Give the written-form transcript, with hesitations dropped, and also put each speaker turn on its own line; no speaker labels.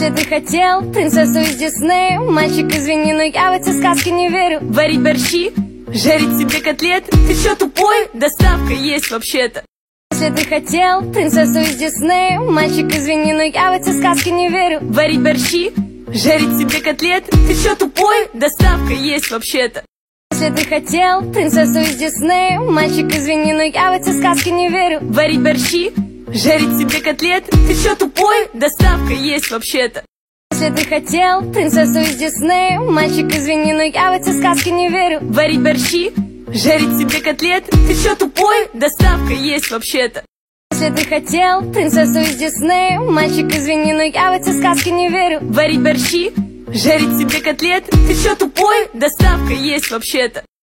Если ты хотел принцессу из Диснея, мальчик, извини, но я в эти сказки не верю. Варить борщи, жарить себе котлеты, ты чё тупой? Доставка есть вообще-то. Если ты хотел принцессу из Диснея, мальчик, извини, но я в эти сказки не верю. Варить борщи, жарить себе котлеты, ты чё тупой? Доставка есть вообще-то. Если ты хотел принцессу из Диснея, мальчик, извини, но я в эти сказки не верю. Варить борщи, жарить себе котлеты, ты чё тупой? Доставка есть вообще-то. Если ты хотел принцессу из Диснея, мальчик, извини, но я в эти сказки не верю. Варить борщи, жарить себе котлеты, ты чё тупой? Доставка есть вообще-то. Если ты хотел принцессу из Диснея, мальчик, извини, но я в эти сказки не верю. Варить борщи, жарить себе котлеты, ты чё тупой? Доставка есть вообще-то.